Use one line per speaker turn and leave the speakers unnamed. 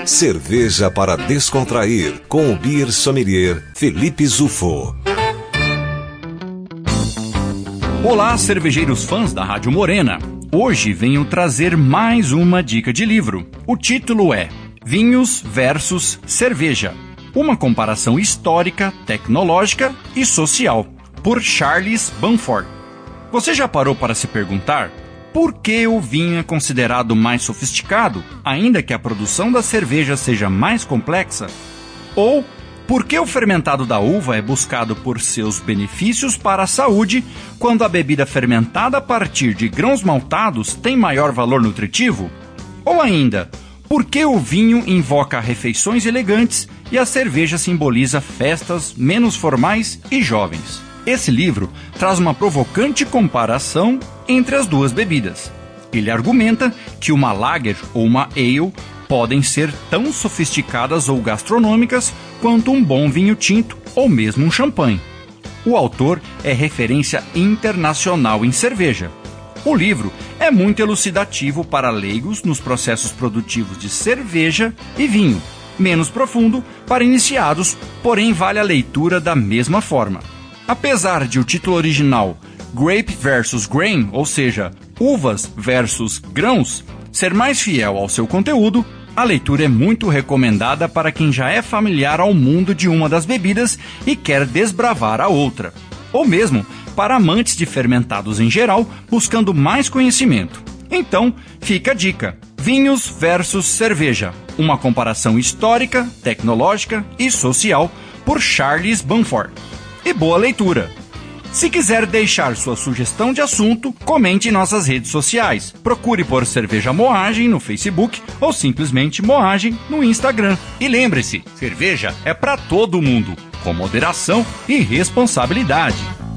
Cerveja para descontrair, com o beer sommelier Felipe Zufo.
Olá, cervejeiros fãs da Rádio Morena. Hoje venho trazer mais uma dica de livro. O título é Vinhos versus Cerveja. Uma comparação histórica, tecnológica e social, por Charles Bamford. Você já parou para se perguntar por que o vinho é considerado mais sofisticado, ainda que a produção da cerveja seja mais complexa? Ou por que o fermentado da uva é buscado por seus benefícios para a saúde, quando a bebida fermentada a partir de grãos maltados tem maior valor nutritivo? Ou ainda, por que o vinho invoca refeições elegantes e a cerveja simboliza festas menos formais e jovens? Esse livro traz uma provocante comparação entre as duas bebidas. Ele argumenta que uma lager ou uma ale podem ser tão sofisticadas ou gastronômicas quanto um bom vinho tinto ou mesmo um champanhe. O autor é referência internacional em cerveja. O livro é muito elucidativo para leigos nos processos produtivos de cerveja e vinho, menos profundo para iniciados, porém vale a leitura da mesma forma. Apesar de o título original Grape versus Grain, ou seja, uvas versus grãos, ser mais fiel ao seu conteúdo, a leitura é muito recomendada para quem já é familiar ao mundo de uma das bebidas e quer desbravar a outra. Ou mesmo para amantes de fermentados em geral, buscando mais conhecimento. Então, fica a dica. Vinhos versus Cerveja. Uma comparação histórica, tecnológica e social por Charles Bamford. E boa leitura! Se quiser deixar sua sugestão de assunto, comente em nossas redes sociais. Procure por Cerveja Moagem no Facebook ou simplesmente Moagem no Instagram. E lembre-se, cerveja é para todo mundo, com moderação e responsabilidade.